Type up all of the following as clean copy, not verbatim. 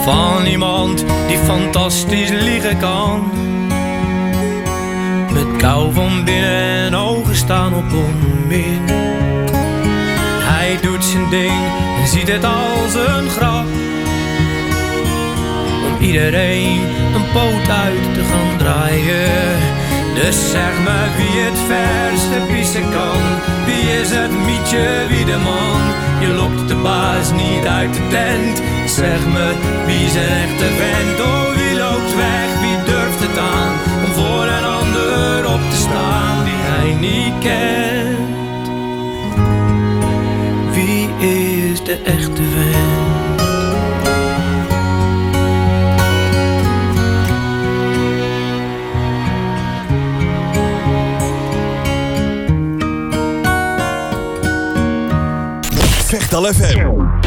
van iemand die fantastisch liegen kan. Met kou van binnen en ogen staan op onmin. Hij doet zijn ding en ziet het als een grap. Om iedereen een poot uit te gaan draaien. Dus zeg me wie het verste pissen kan. Wie is het mietje, wie de man? Je lokt de baas niet uit de tent. Zeg me wie is een echte vent? Oh, wie loopt weg, wie durft het aan? Om voor een ander op te staan die hij niet kent. Wie is de echte vent? Vechtal FM.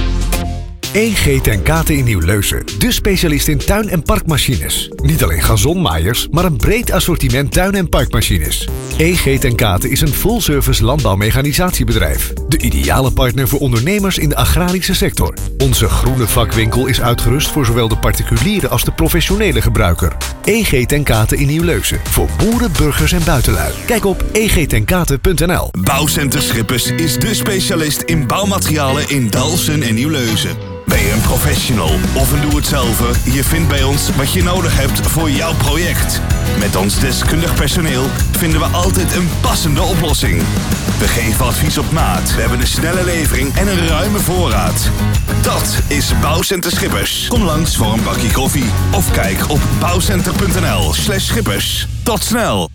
EG ten Kate in Nieuw-Leusen. De specialist in tuin- en parkmachines. Niet alleen gazonmaaiers, maar een breed assortiment tuin- en parkmachines. EG ten Kate is een full-service landbouwmechanisatiebedrijf. De ideale partner voor ondernemers in de agrarische sector. Onze groene vakwinkel is uitgerust voor zowel de particuliere als de professionele gebruiker. EG ten Kate in Nieuw-Leusen. Voor boeren, burgers en buitenlui. Kijk op egtenkate.nl. Bouwcenter Schippers is de specialist in bouwmaterialen in Dalfsen en Nieuw-Leusen. Ben je een professional of een doe-het-zelver? Je vindt bij ons wat je nodig hebt voor jouw project. Met ons deskundig personeel vinden we altijd een passende oplossing. We geven advies op maat. We hebben een snelle levering en een ruime voorraad. Dat is Bouwcenter Schippers. Kom langs voor een bakje koffie. Of kijk op bouwcenter.nl/schippers. Tot snel.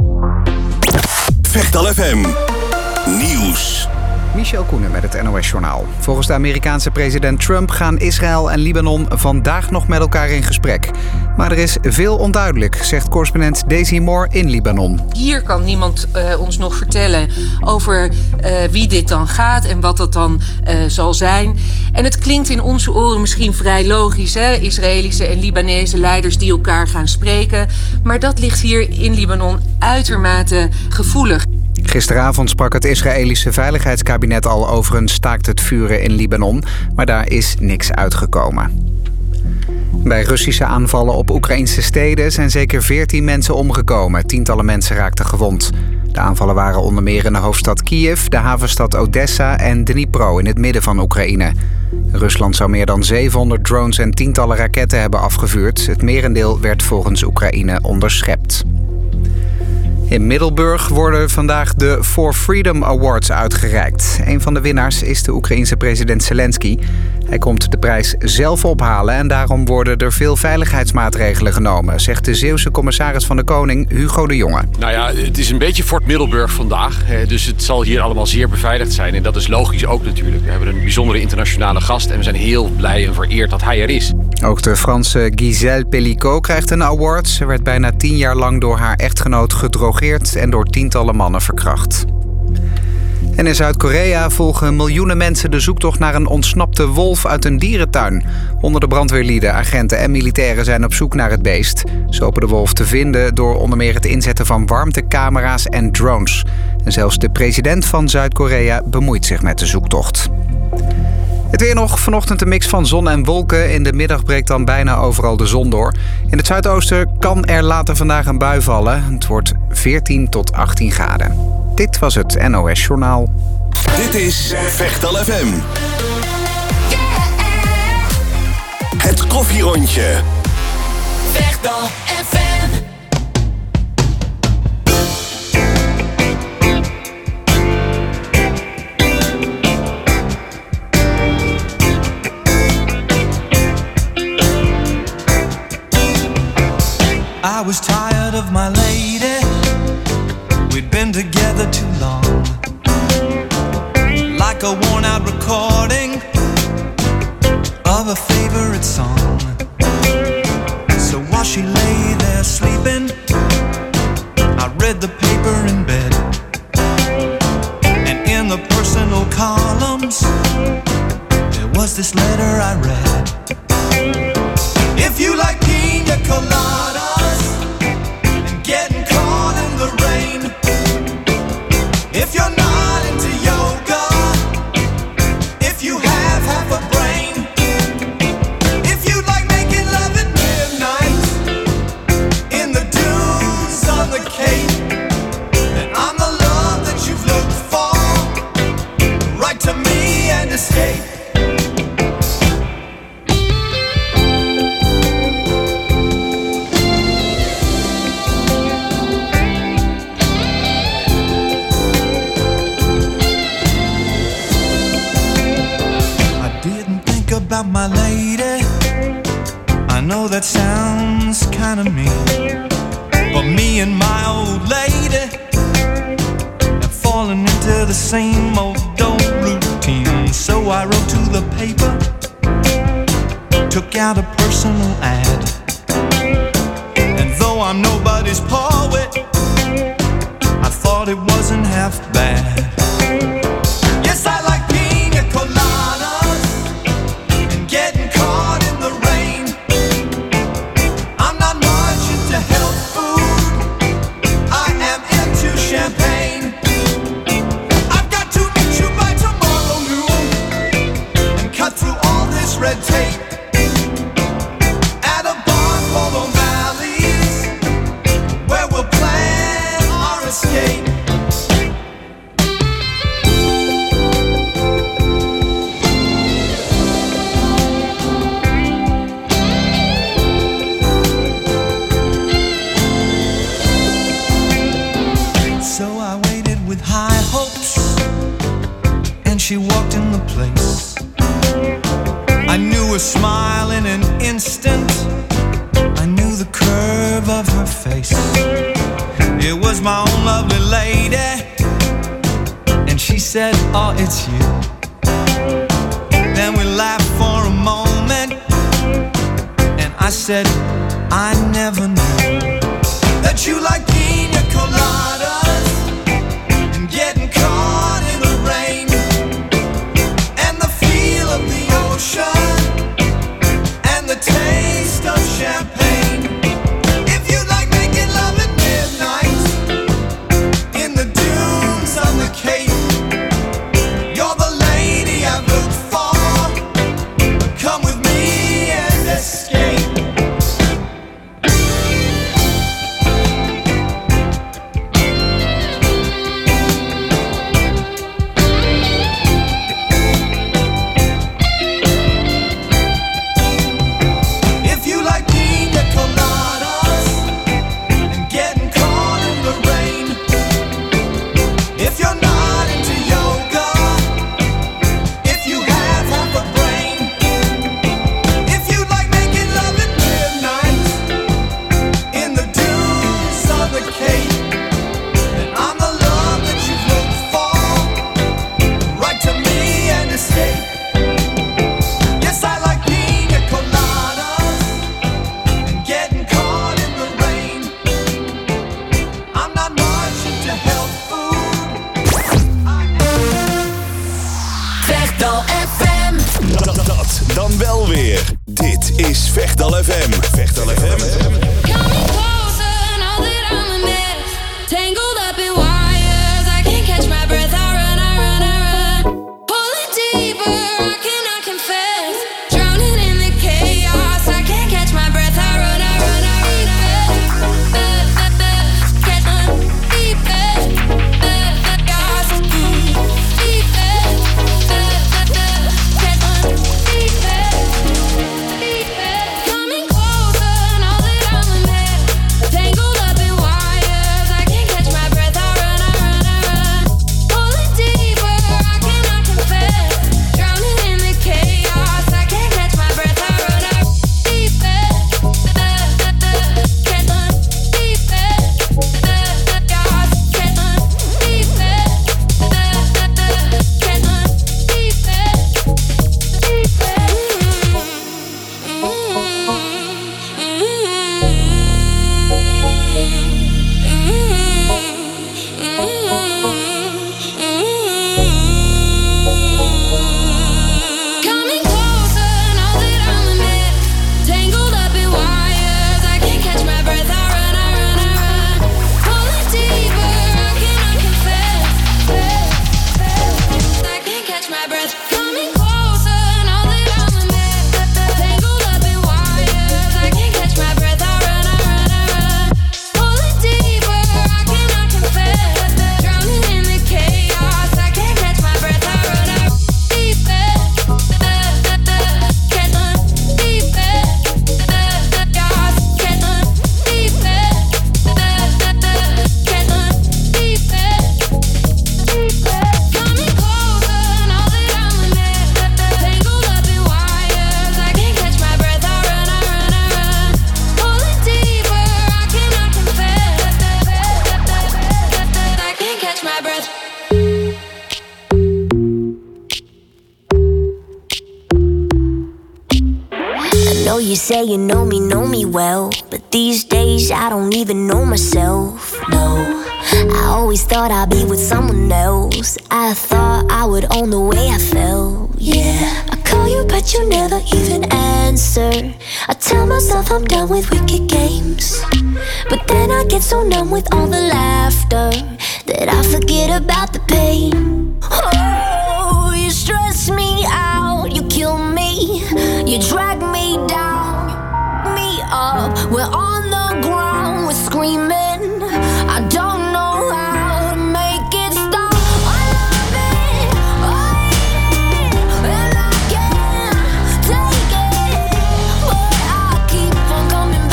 Vechtal FM. Nieuws. Michel Koenen met het NOS-journaal. Volgens de Amerikaanse president Trump gaan Israël en Libanon vandaag nog met elkaar in gesprek. Maar er is veel onduidelijk, zegt correspondent Daisy Moore in Libanon. Hier kan niemand ons nog vertellen over wie dit dan gaat en wat dat dan zal zijn. En het klinkt in onze oren misschien vrij logisch, hè? Israëlische en Libanese leiders die elkaar gaan spreken. Maar dat ligt hier in Libanon uitermate gevoelig. Gisteravond sprak het Israëlische Veiligheidskabinet al over een staakt het vuren in Libanon, maar daar is niks uitgekomen. Bij Russische aanvallen op Oekraïnse steden zijn zeker 14 mensen omgekomen. Tientallen mensen raakten gewond. De aanvallen waren onder meer in de hoofdstad Kiev, de havenstad Odessa en Dnipro in het midden van Oekraïne. Rusland zou meer dan 700 drones en tientallen raketten hebben afgevuurd. Het merendeel werd volgens Oekraïne onderschept. In Middelburg worden vandaag de For Freedom Awards uitgereikt. Een van de winnaars is de Oekraïense president Zelensky. Hij komt de prijs zelf ophalen en daarom worden er veel veiligheidsmaatregelen genomen, zegt de Zeeuwse commissaris van de Koning Hugo de Jonge. Nou ja, het is een beetje Fort Middelburg vandaag, dus het zal hier allemaal zeer beveiligd zijn. En dat is logisch ook natuurlijk. We hebben een bijzondere internationale gast en we zijn heel blij en vereerd dat hij er is. Ook de Franse Gisèle Pellicot krijgt een award. Ze werd bijna 10 jaar lang door haar echtgenoot gedrogeerd en door tientallen mannen verkracht. En in Zuid-Korea volgen miljoenen mensen de zoektocht naar een ontsnapte wolf uit een dierentuin. Honderden brandweerlieden, agenten en militairen zijn op zoek naar het beest. Ze hopen de wolf te vinden door onder meer het inzetten van warmtecamera's en drones. En zelfs de president van Zuid-Korea bemoeit zich met de zoektocht. Het weer nog, vanochtend een mix van zon en wolken. In de middag breekt dan bijna overal de zon door. In het zuidoosten kan er later vandaag een bui vallen. Het wordt 14 tot 18 graden. Dit was het NOS Journaal. Dit is Vechtal FM. Het koffierondje. Vechtal FM. I was tired of my lady. We'd been together too long. Like a worn-out recording of a favorite song. So while she lay there sleeping, I read the paper in bed. And in the personal columns, there was this letter I read. If you like pina coladas and getting caught in the rain, if you're not into yoga, if you have half a brain, if you like making that sounds kinda mean, but me and my old lady have fallen into the same old routine. So I wrote to the paper, took out a personal ad, and though I'm nobody's poet, I thought it wasn't half bad. Yes, I like pina coladas and getting caught in the rain. I'm not much into health food, I am into champagne. I've got to meet you by tomorrow noon and cut through all this red tape at a bar called O'Malley's, where we'll plan our escape. So I waited with high hopes, and she walked in the place. I knew her smile in an instant, I knew the curve of her face. It was my own lovely lady, and she said, oh, it's you. Then we laughed for a moment, and I said, I never knew that you like pina coladas and getting caught in the rain and the feel of the ocean and the taste of champagne. If you like making love at midnight in the dunes of the Cape, you're the lady I've looked for. Come with me and escape. If you like pina coladas and getting caught in the rain, if you're not into yoga, if you have half a brain, if you like making love at midnight in the dunes of the Cape, then I'm the love that you've looked for. Write to me and escape. Yes, I like pina coladas and getting caught in the rain. I'm not much into health food. Vechtal FM. Dat dan wel weer. Dit is Vechtal FM. Vechtal FM. Coming closer, know that I'm a mess. Tangled up in wires, I can't catch my breath. I run, I run, I run. Pulling deeper, I cannot confess. Drowning in the chaos, I can't catch my breath. I run, I run, I run, I run. Catch my deeper, chaos. Deeper, catch my deeper. Coming closer, know that say you know me well, but these days I don't even know myself, no. I always thought I'd be with someone else. I thought I would own the way I felt, yeah. I call you but you never even answer. I tell myself I'm done with wicked games, but then I get so numb with all the laughter that I forget about the pain. Oh, you stress me out, you kill me, you drag me down, you me up. We're on the ground, we're screaming. I don't know how to make it stop. I love it, I hate it, and I can't take it, but I keep on coming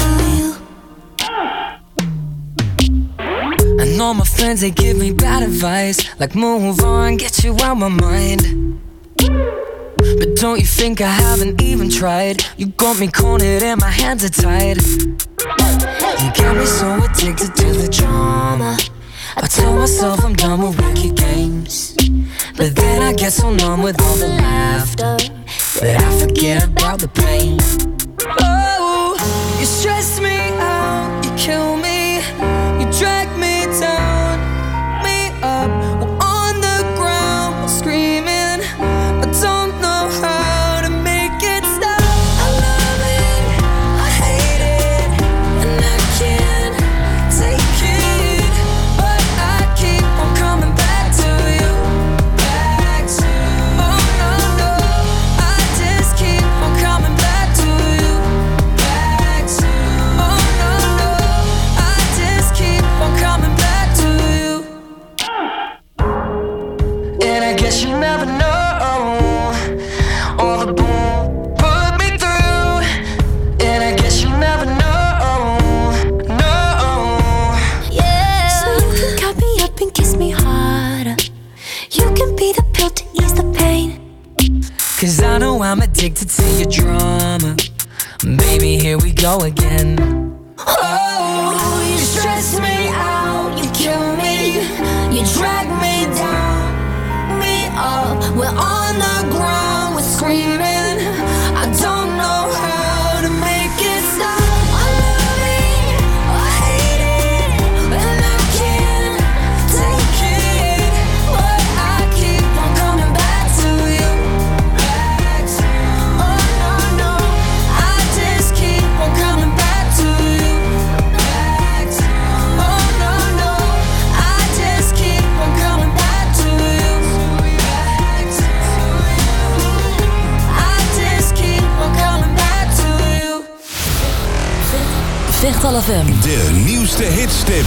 back to you. And all my friends, they give me bad advice, like move on, get you out my mind. But don't you think I haven't even tried? You got me cornered and my hands are tied. You got me so addicted to the drama. I tell myself I'm done with wicked games, but then I get so numb with all the laughter that I forget about the pain. Oh, you stress me out, you kill me, you drag me down, me up. We're on the ground, we're screaming. I don't know how to make it stop. I love it, I hate it, and I can't take it, but I keep on coming back to you, back to you. Oh no, no, I just keep on coming back to you, back to you. Oh no, no, I just keep on coming back to you. And I guess you never know all the bull put me through, and I guess you never know, no. Yeah. So you can cut me up and kiss me harder. You can be the pill to ease the pain. Cause I know I'm addicted to your drama. Baby, here we go again. Oh, you stress me out, you kill me, you drag me down, me up. We're on the ground, we're screaming. I don't know how to make it stop. I love it, I hate it, and I can't take it, but I keep on coming back to you, back to you. Oh no, no, I just keep on coming back to you, back to you. Oh no, no, I just keep on coming back to you, back to you. I just keep on coming back to you. Vechtal FM. De nieuwste hitstip.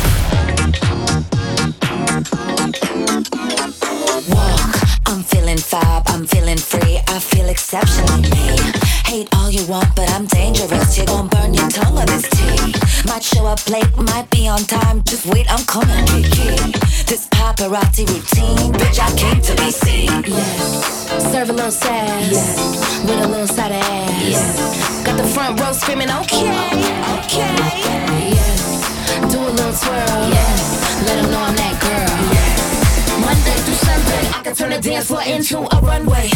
Walk, I'm feeling fab, I'm feeling free, I feel exceptionally me. Hate all you want, but I'm dangerous. You're gonna burn your tongue on this tea. Might show up late, might be on time. Just wait, I'm coming, Kiki. This paparazzi routine, bitch, I came to be seen. Yes. Serve a little sass. Yes. With a little side of ass. Yes. Got the front row screaming, okay, okay. Yes. Do a little twirl. Yes. Let them know I'm that girl. Yes. Monday through Sunday, I can turn the dance floor into a runway.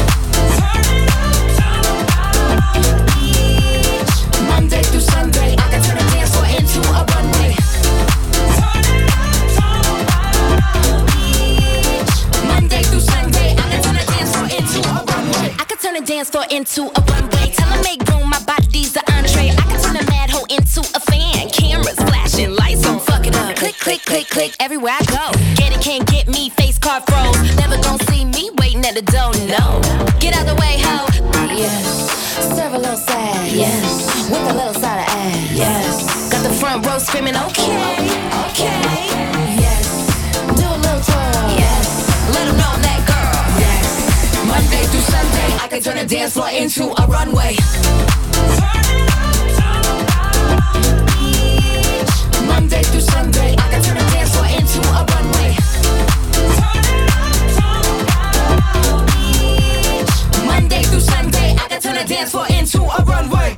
Monday through Sunday, I can turn the dance floor into a runway. Monday through Sunday, I can turn the dance floor into a runway. I can turn the dance floor into a runway. Tell them make room, my body's the entree. I can turn a mad hoe into a fan. Cameras flashing, lights on, fuck it up. Click, click, click, click, everywhere I go. Get it, can't get me, face card froze. Never gonna see me waiting at the door, no. Get out the way, ho. Yes. Serve a little sad, yes. With a little side of ass, yes. Got the front row screaming, okay, okay. Yes. Do a little twirl, yes. Let them know I'm that girl, yes. Monday through Sunday, I can turn the dance floor into a runway. Monday through Sunday, I can turn the dance floor into a runway. Monday through Sunday, I can turn the dance floor into a runway.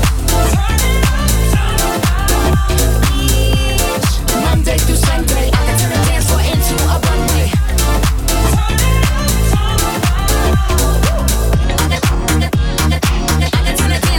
Monday through Sunday, I can turn the dance floor into a runway. I can turn the dance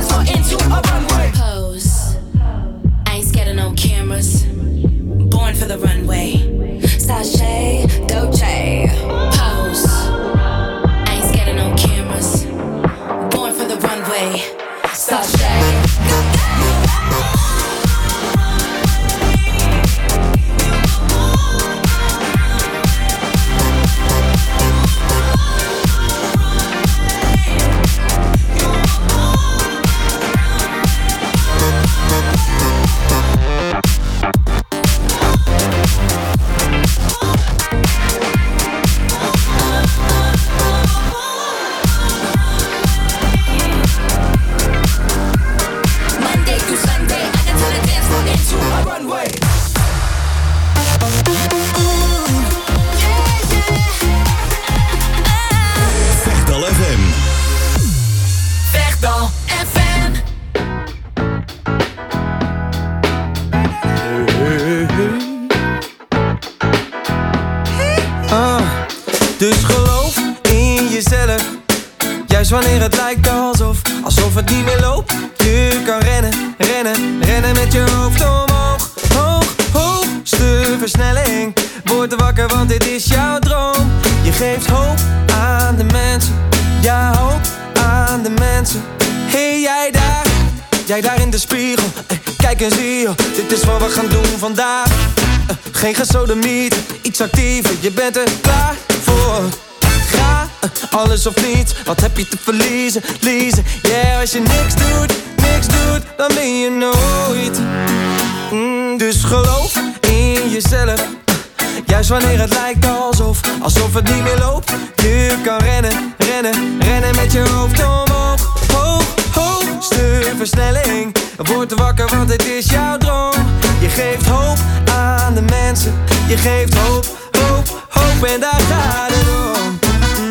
Dus geloof in jezelf. Juist wanneer het lijkt alsof het niet meer loopt. Je kan rennen, rennen, rennen met je hoofd omhoog. Hoog, hoogste versnelling. Word wakker, want dit is jouw droom. Je geeft hoop aan de mensen. Ja, hoop aan de mensen. Hey, jij daar in de spiegel. Kijk en zie je, dit is wat we gaan doen vandaag. Geen gesodemieten, iets actiever. Je bent er klaar voor. Ga, alles of niets. Wat heb je te verliezen, liezen? Yeah, als je niks doet, dan ben je nooit. Dus geloof in jezelf. Juist wanneer het lijkt alsof het niet meer loopt. Je kan rennen, rennen, rennen met je hoofd omhoog. Hoog, hoogste versnelling. Word wakker, want het is jouw droom. Je geeft hoop aan de mensen. Je geeft hoop, hoop, hoop en daar gaat het om.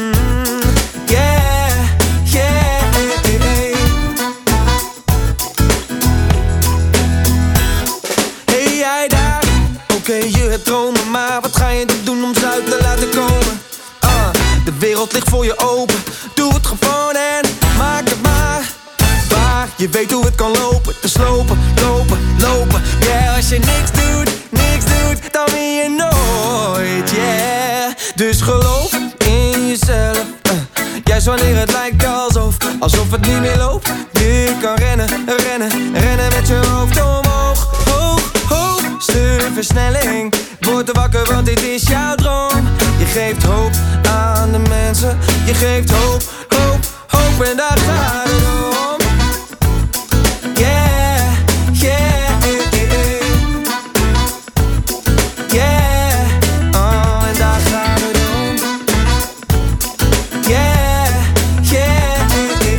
Yeah, yeah. Hey, jij daar. Oké, je hebt dromen, maar wat ga je doen om ze uit te laten komen? De wereld ligt voor je open. Doe het gewoon en maak het maar waar. Je weet hoe het kan lopen. Dus lopen, lopen, lopen. Yeah, als je niks doet, dan win je nooit. Yeah, dus geloof in jezelf. Juist wanneer het lijkt alsof het niet meer loopt. Je kan rennen, rennen, rennen met je hoofd omhoog. Hoog, hoogste versnelling. Word wakker, want dit is jouw droom. Je geeft hoop aan de mensen. Je geeft hoop, hoop, hoop en daar gaat het om. Yeah, yeah, yeah. Oh, en daar gaat het om. Yeah, yeah.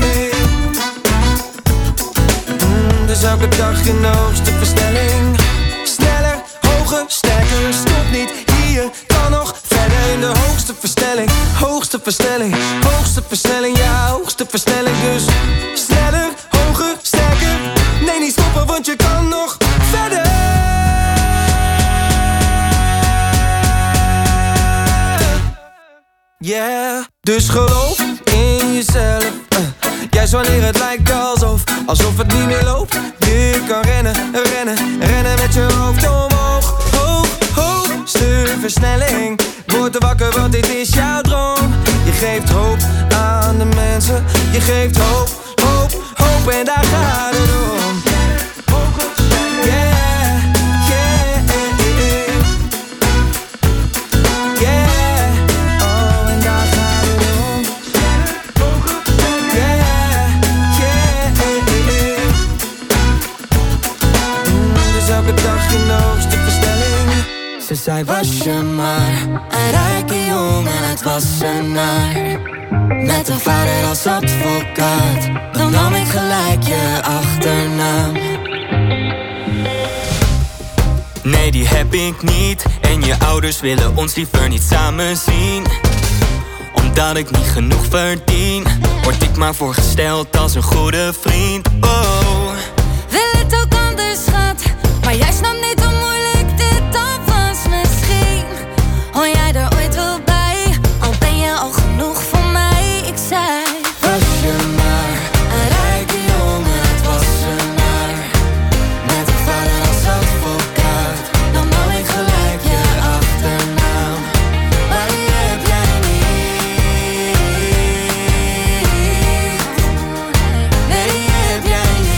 Dus elke dag in de hoogste versnelling. Sneller, hoger, sterker, stop niet hier. Kan nog verder in de hoogste versnelling. Hoogste versnelling, hoogste versnelling, ja, hoogste versnelling. Dus sneller, hoger, sterker. Nee, niet stoppen, want je kan nog verder. Yeah, dus geloof in jezelf. Juist wanneer het lijkt alsof het niet meer loopt. Je kan rennen, rennen, rennen met je hoofd omhoog. Hoog, hoogste versnelling. Word wakker, want dit is jouw droom. Je geeft hoop aan de mensen. Je geeft hoop, hoop, hoop en daar gaat het om. Yeah, yeah, yeah. Oh, en daar gaat het om. Yeah, yeah. Dus elke dag in de hoogste versnelling. Ze zei was je maar een rijke jongen, het was een naar. Met een vader als advocaat, dan nam ik gelijk je achternaam. Nee, die heb ik niet. En je ouders willen ons liever niet samen zien. Omdat ik niet genoeg verdien, word ik maar voorgesteld als een goede vriend. Oh, wil het ook anders, schat, maar jij snapt niet hoe moeilijk dit dan was misschien. Hoor jij er ooit wel bij, al ben je al genoeg voor mij. Ik zei, was je maar een rijke jongen, het was een naar. Met een vader als advocaat, dan nam ik gelijk je achternaam. Maar die heb jij niet. Nee, die heb jij niet.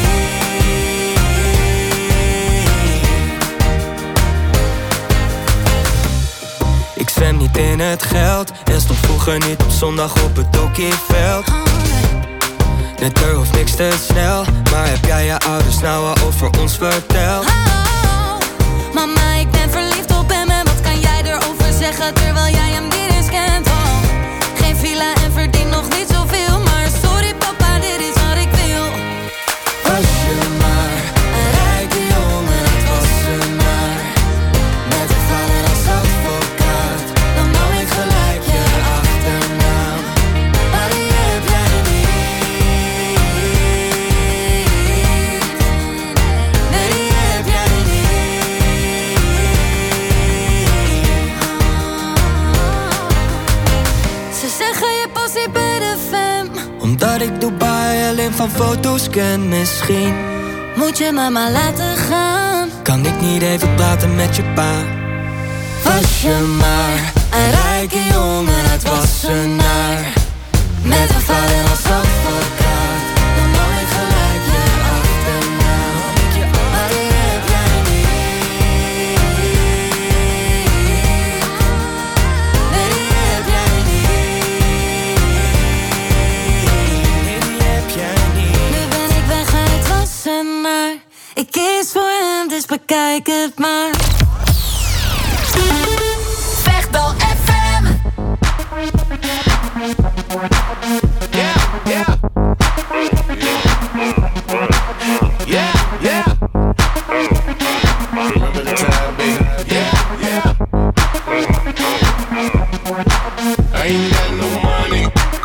hem niet in het geld. En stond vroeger niet op zondag op het hockeyveld. De deur hoeft niks te snel. Maar heb jij je ouders nou al over ons verteld? Mama, ik ben verliefd op hem en wat kan jij erover zeggen terwijl jij hem niet eens kent? Geen villa en verdient nog niet zoveel, maar sorry papa, dit is wat ik wil. Was je maar een rijke jongen, het was ze maar. Met een vader als advocaat, dan nam ik gelijk je achternaam. Maar die heb jij niet. Nee, die heb jij niet. Ze zeggen je passie bij de fam, Omdat ik Dubai alleen van foto's ken. Misschien moet je mama laten gaan. kan ik niet even praten met je pa. Was je maar een rijke jongen, het was een naar. Met een vader als advocaat, dan nam ik gelijk je achternaam. Maar die heb jij niet. Nee, die heb jij niet. Nee, die heb jij niet. Nu ben ik weg en het was een maar. Ik kies voor hem, dus bekijk het maar. Vechtbal FM. Yeah, yeah. Yeah, yeah. Remember the time, baby. Yeah, yeah. I ain't got no money.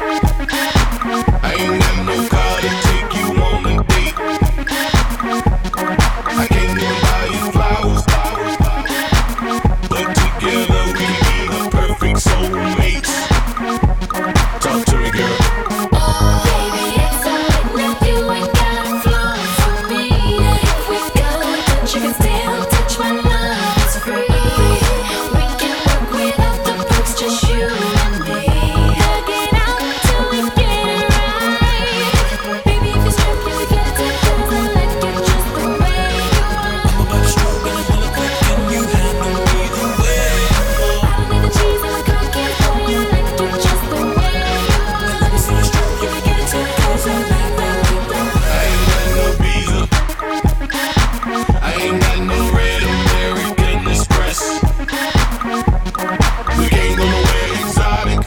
I ain't got no car to take you on a date. I can't even buy you flowers. But together we be the perfect soulmates. Talk to me, girl. Oh, baby, it's alright now. You ain't got a flaw for me. If we go, but you can still touch my love. It's free. We can work without the perks, just you and me. Hug it out till we get it right. Baby, if you're struck, you get it together. Like you just the way you are. I'm about to stroke and I wanna quick and you handle me the way. I don't need the cheese and the cocaine for you. Like you just the way you are. Let me see you stroke, you can get it together. I ain't got no visa. I ain't got no red American Express. We ain't gonna wear exotic.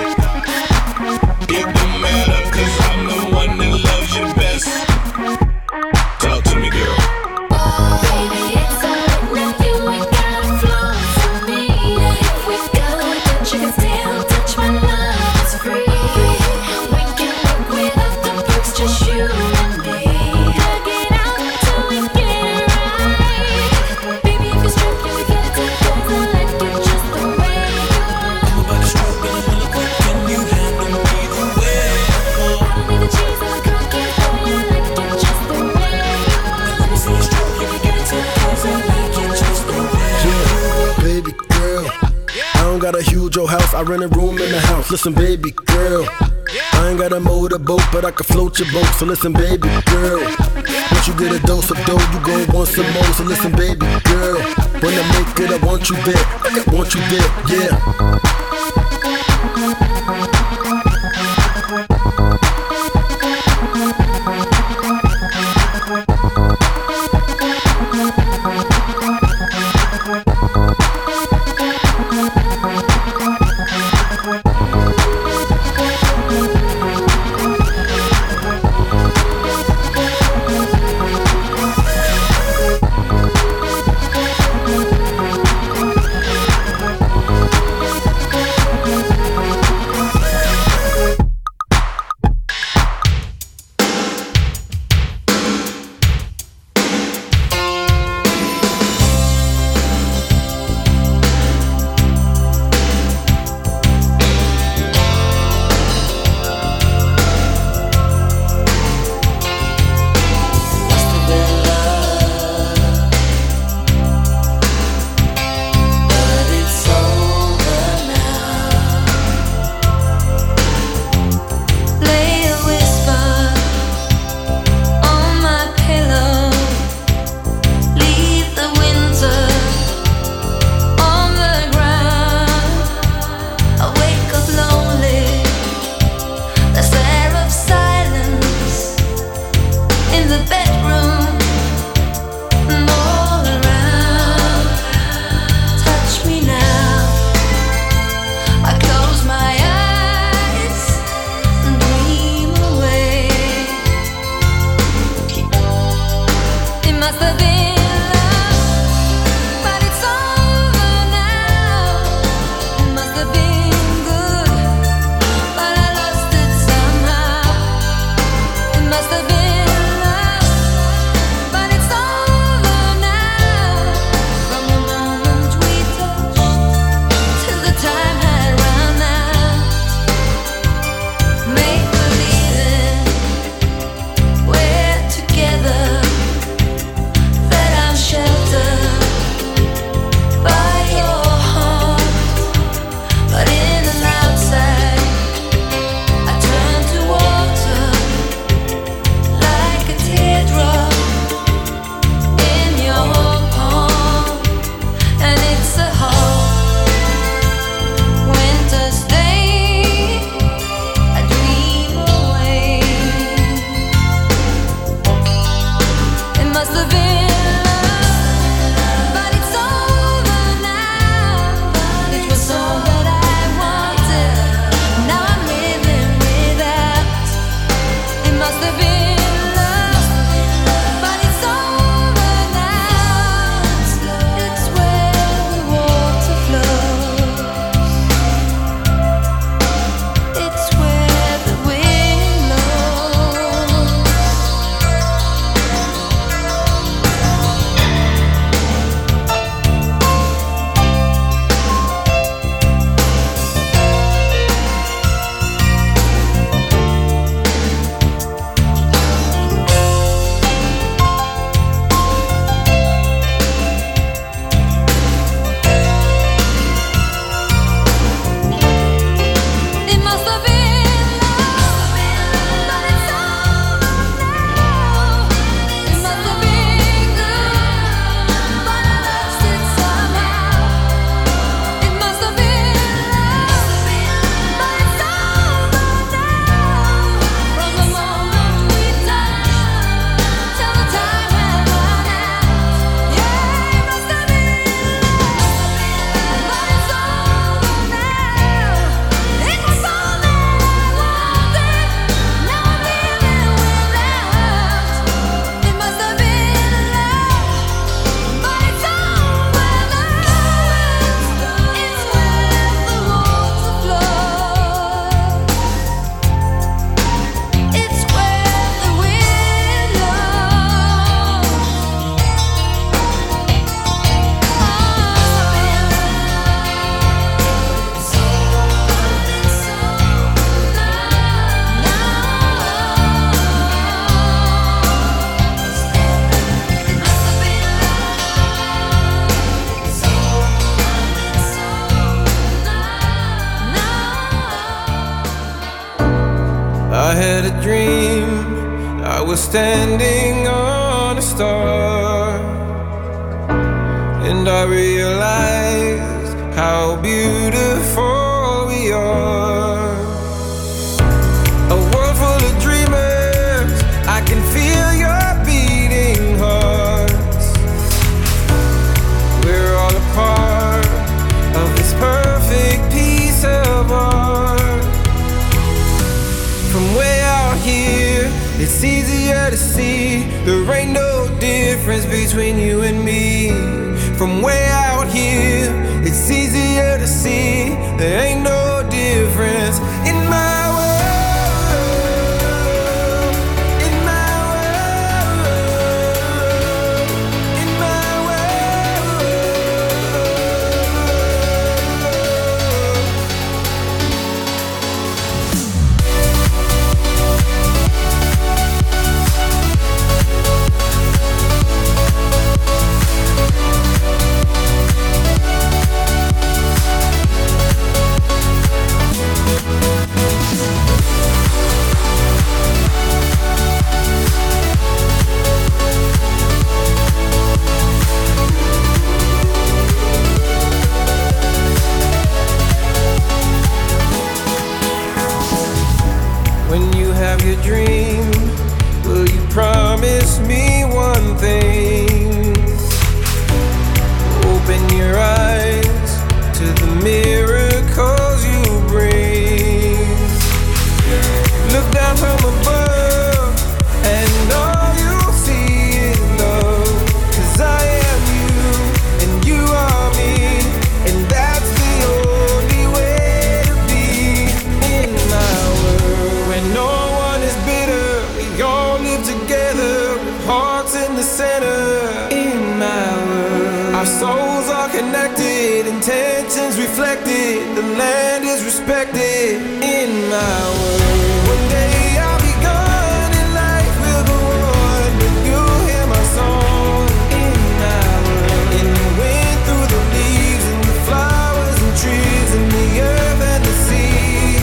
It don't matter, cause I'm the one that loves you best. Talk to me, girl. Oh, baby, it's alright now. You ain't got a flaw for me. If we go, but you can still touch my love. It's free. We can work without the perks, just you and me. Hug it out till we get it right. Baby, if you're struck, you get it together. Like you just the way you are. I'm about to stroke and I wanna quick and you handle me the way. I don't need the cheese and the cocaine for you. Like you just the way you are. Let me see you stroke, you can get it together. Like you just the way. Yeah, baby girl. I don't got a huge old house, I rent a room in the house. Listen, baby girl. I ain't got a motorboat, but I can float your boat. So listen, baby girl. Once you get a dose of dough, you gon' want some more. So listen, baby girl. When I make it, I want you there. I want you there, yeah. I had a dream, I was standing on a star, and I realized how beautiful we are. A world full of dreamers, I can feel your beating hearts. We're all a part of this perfect piece of art. From way out here, it's easier to see there ain't no difference between you and me. From way out here, it's easier to see there ain't no difference in my world. In my world. In my world. the center in my world. Our souls are connected, intentions reflected. The land is respected in my world. One day I'll be gone and life will go on, but you'll hear my song in my world. In the wind, through the leaves, and the flowers and trees, and the earth and the sea.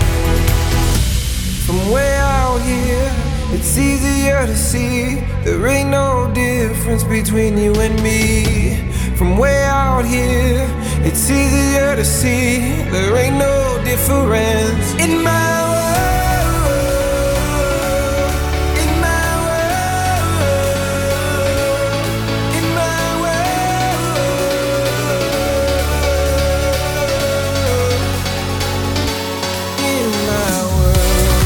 From way out here, it's easier to see. There ain't no difference between you and me. From way out here, it's easier to see. There ain't no difference in my world. In my world. In my world. In my world.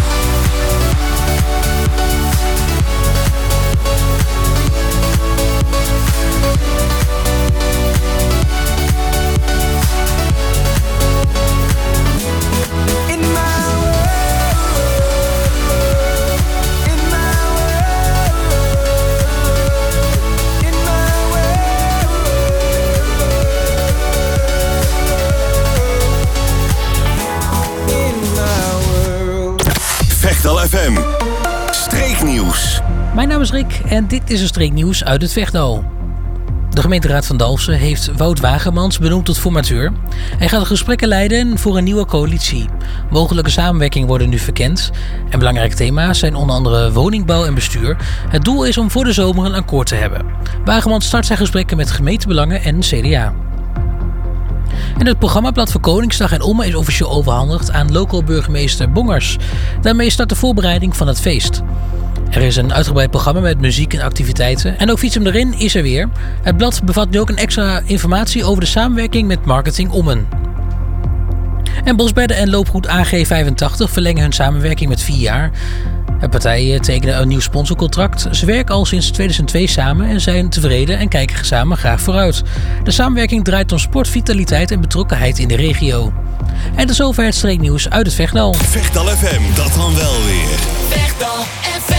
Vechtal FM. Streeknieuws. Mijn naam is Rick en dit is een streeknieuws uit het Vechtal. De gemeenteraad van Dalfsen heeft Wout Wagemans benoemd tot formateur. Hij gaat gesprekken leiden voor een nieuwe coalitie. Mogelijke samenwerking worden nu verkend. En belangrijke thema's zijn onder andere woningbouw en bestuur. Het doel is om voor de zomer een akkoord te hebben. Wagemans start zijn gesprekken met gemeentebelangen en CDA. En het programmablad voor Koningsdag en Ommen is officieel overhandigd aan lokaal burgemeester Bongers. Daarmee start de voorbereiding van het feest. Er is een uitgebreid programma met muziek en activiteiten. En ook Fiets hem erin is er weer. Het blad bevat nu ook een extra informatie over de samenwerking met Marketing Ommen. En Bosbedden en loopgoed AG85 verlengen hun samenwerking met 4 jaar. De partijen tekenen een nieuw sponsorcontract. Ze werken al sinds 2002 samen en zijn tevreden en kijken samen graag vooruit. De samenwerking draait om sport, vitaliteit en betrokkenheid in de regio. En tot zover het streeknieuws uit het Vechtal. Vechtal FM, dat dan wel weer. Vechtal FM.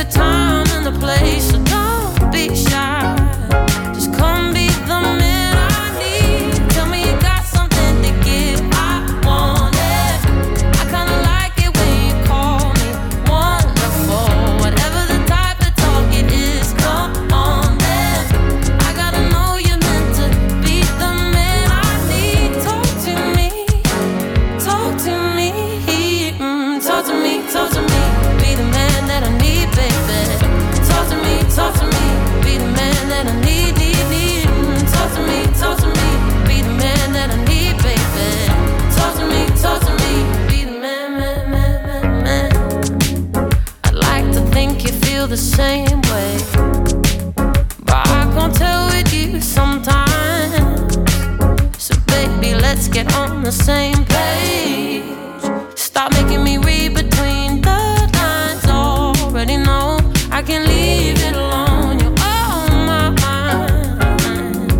time and the place, so don't be shy. Just come be the man I need. Tell me you got something to give, I want it. I kinda like it when you call me wonderful. Whatever the type of talk it is, come on then. I gotta know you're meant to be the man I need. Talk to me, talk to me, talk to me, talk to me. Be the man that I need, baby. Talk to me, be the man that I need, need. Talk to me, be the man that I need, baby. Talk to me, be the man. I'd like to think you feel the same way, but I can't tell with you sometimes. So baby, let's get on the same page. Stop making me read between the lines. Already know I can leave it alone. You're on my mind.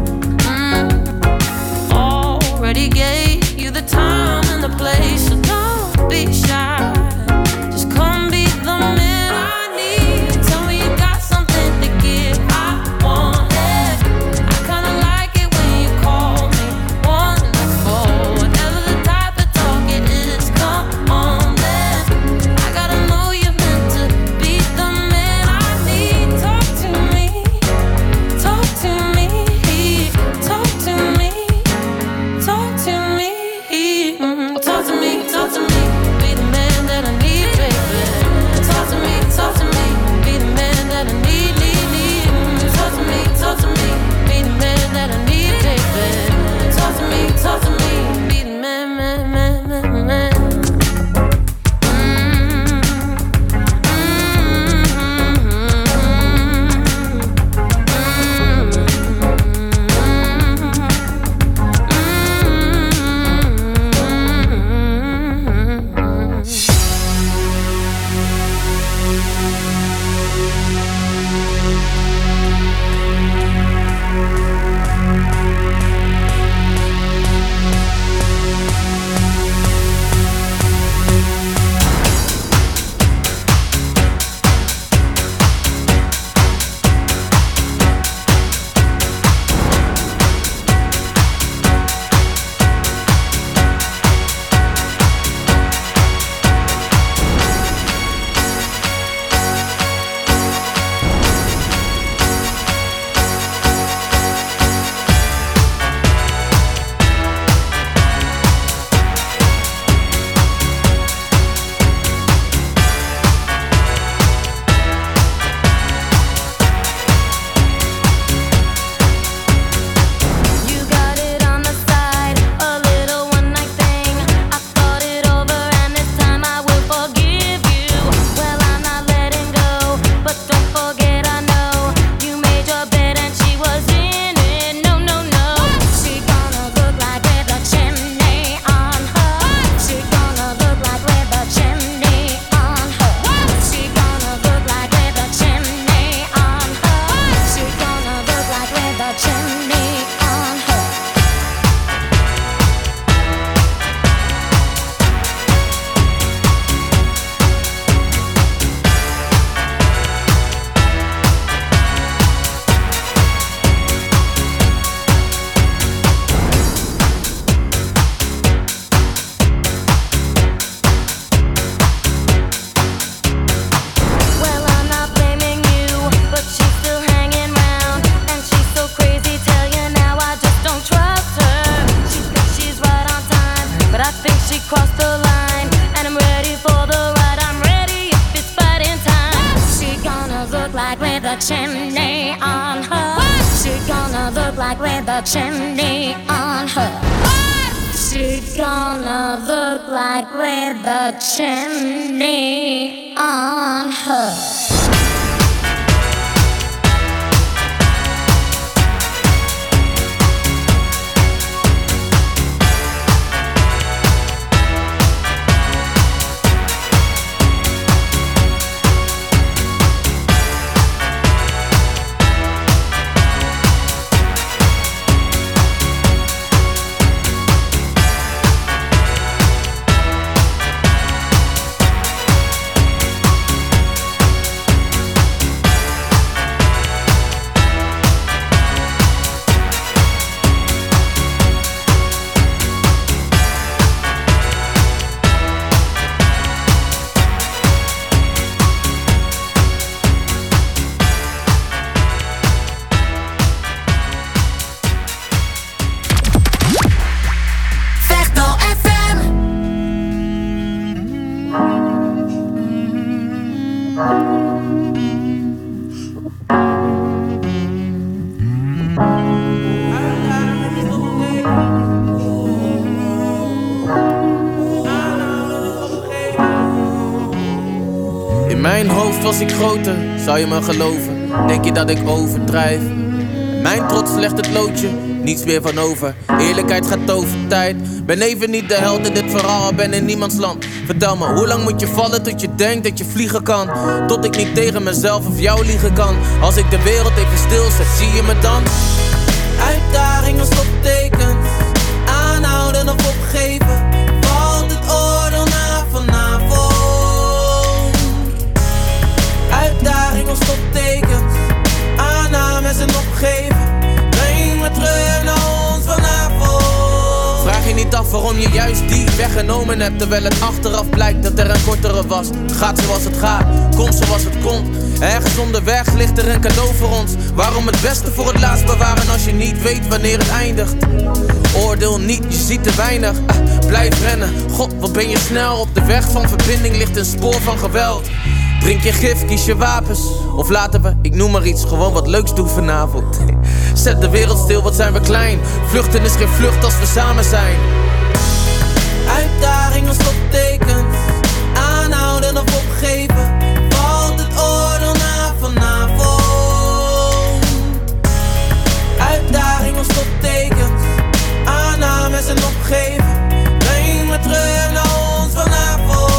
Already gave you the time and the place, so don't be shy. Just come be the man I need. Tell me you got something to give, I want it. I kinda like it when you call me wonderful. Whatever the type of talk it is, come on then. I gotta know you're meant to be the man I need. Talk to me, talk to me, talk to me, talk to me, talk to me, talk to me. Be the man that I need, baby. Talk to me, be the man that I need, need. Talk to me, be the man that I need, baby. Talk to me, be the man. You got it on the side, a little one-night thing. I thought it over and this time I will forgive you. Well, I'm not letting go, but don't forget I know you made your bed and she was in it. No, no, no. She gonna look like with a chimney on her. She gonna look like with a chimney on her. She gonna look like with a chimney on her. She gonna look like with a chimney on her. Well, I'm not blaming you, but she's still hanging round, and she's so crazy. Tell you now, I just don't trust her. She thinks she's right on time, but I think she crossed the line, and I'm ready for the ride. I'm ready if it's fighting time. She gonna look like with a chimney on her. She gonna look like with a chimney on her. She gonna look like with a chimney on her. In mijn hoofd was ik groter, zou je me geloven? Denk je dat ik overdrijf? Mijn trots legt het loodje, niets meer van over. Eerlijkheid gaat over tijd. Ben even niet de held in dit verhaal, ben in niemands land. Vertel me, hoe lang moet je vallen tot je denkt dat je vliegen kan? Tot ik niet tegen mezelf of jou liegen kan. Als ik de wereld even stilzet, zie je me dan? Uitdagingen, stoptekens. Aanhouden of opgeven. Valt het oordeel na vanavond? Uitdagingen, stoptekens. Aannames en opgeven. Breng me terug naar ons vanavond. Vraag je niet af waarom je juist die weggenomen hebt, terwijl het achteraf blijkt dat er een kortere was. Het gaat zoals het gaat, komt zoals het komt. Ergens onderweg ligt er een cadeau voor ons. Waarom het beste voor het laatst bewaren als je niet weet wanneer het eindigt? Oordeel niet, je ziet te weinig. Blijf rennen, god wat ben je snel. Op de weg van verbinding ligt een spoor van geweld. Drink je gif, kies je wapens. Of laten we, ik noem maar iets, gewoon wat leuks doen vanavond. Zet de wereld stil, wat zijn we klein. Vluchten is geen vlucht als we samen zijn. Uitdagingen, stoptekens. Aanhouden of opgeven. Valt het oordeel na vanavond? Uitdagingen, stoptekens. Aannames en opgeven. Breng me terug naar ons vanavond.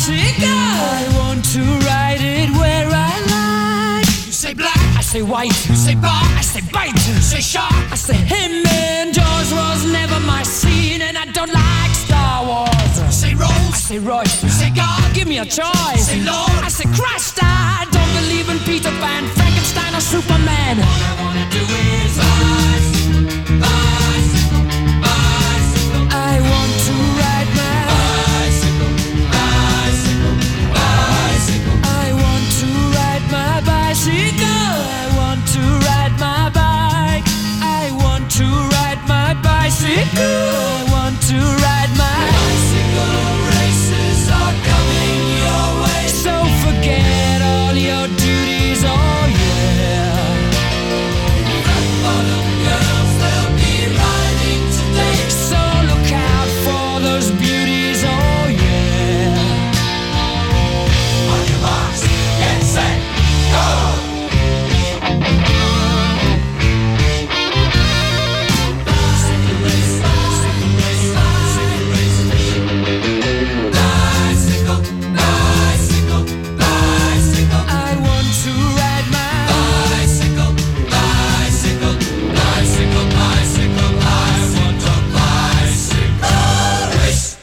bicycle. I want to ride it where I like. You say black, I say white. You say bar, I say bite. You say shark, I say him. And Jaws was never my scene, and I don't like Star Wars. You say Rose, I say Royce. You say God, give me a choice. You say Lord, I say Christ. I don't believe in Peter Pan, Frankenstein or Superman. All I wanna do is bicycle, bicycle, bicycle. I want to ride my bicycle, bicycle, bicycle. I want to ride my bicycle. I want to ride my bike. I want to ride my bicycle. I want to ride my bicycle. Races are coming your way, so forget all your duties. Oh yeah. Rock bottom girls, they'll be riding today, so look out for those beauties. Oh yeah. On your marks, get set, go. Bicycle race, bicycle race, bicycle race. Bicycle, bicycle, bicycle. I want to ride my bicycle, bicycle, bicycle, bicycle. I want a bicycle race.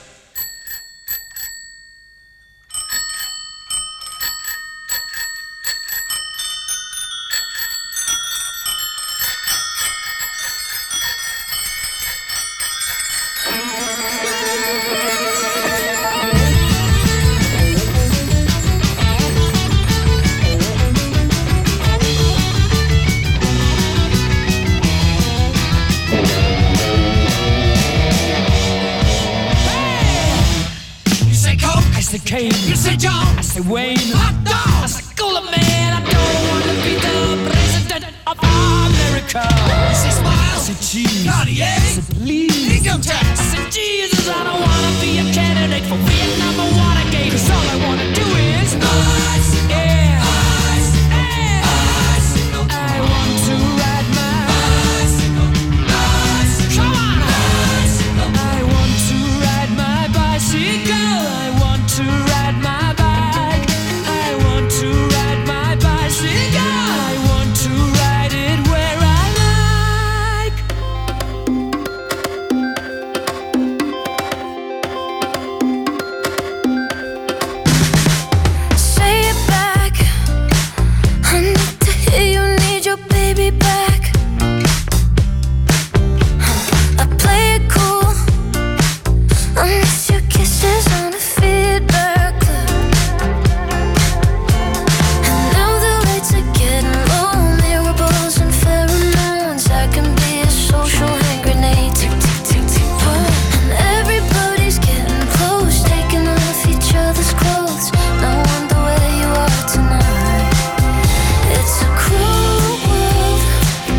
You say Coke, I say Kane. You say John, I say Wayne. Hot dog, I say Cooler Man. I don't want to be the president of America. You say Smile, I say Cheese. Cartier, I say Please. Income tax, I say Jesus. I don't want to be a candidate for Vietnam or Watergate. 'Cause all I want to do is bicycle, yeah. Bicycle, bicycle. I want to ride my bicycle, bicycle. Come on, bicycle. I want to ride my bicycle. I want to ride my bike. I want to ride my bicycle. I want to ride it where I like. Say it back. I need to hear you need your baby back. I play it cool. I miss your kisses on the feedback loop. And now the lights are getting low. Mirables and pheromones. I can be a social hand grenade. Tick, tick, tick, tick, boom. And everybody's getting close, taking off each other's clothes. No wonder where you are tonight. It's a cruel world.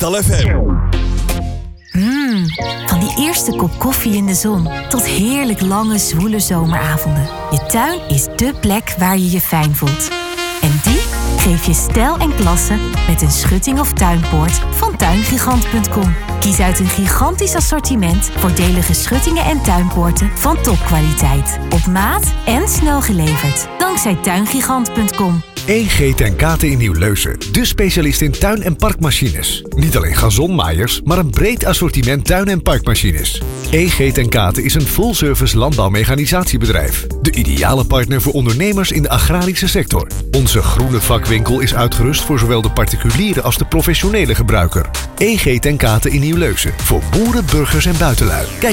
Veghel FM. Van die eerste kop koffie in de zon tot heerlijk lange, zwoele zomeravonden. Je tuin is dé plek waar je je fijn voelt. En die geef je stijl en klasse met een schutting of tuinpoort van tuingigant.com. Kies uit een gigantisch assortiment voordelige schuttingen en tuinpoorten van topkwaliteit. Op maat en snel geleverd. Dankzij tuingigant.com. EG ten Kate in Nieuw-Leusen. De specialist in tuin- en parkmachines. Niet alleen gazonmaaiers, maar een breed assortiment tuin- en parkmachines. EG ten Kate is een full-service landbouwmechanisatiebedrijf. De ideale partner voor ondernemers in de agrarische sector. Onze groene vakwinkel is uitgerust voor zowel de particuliere als de professionele gebruiker. EG ten Kate in Nieuw-Leusen. Voor boeren, burgers en buitenlui. Kijk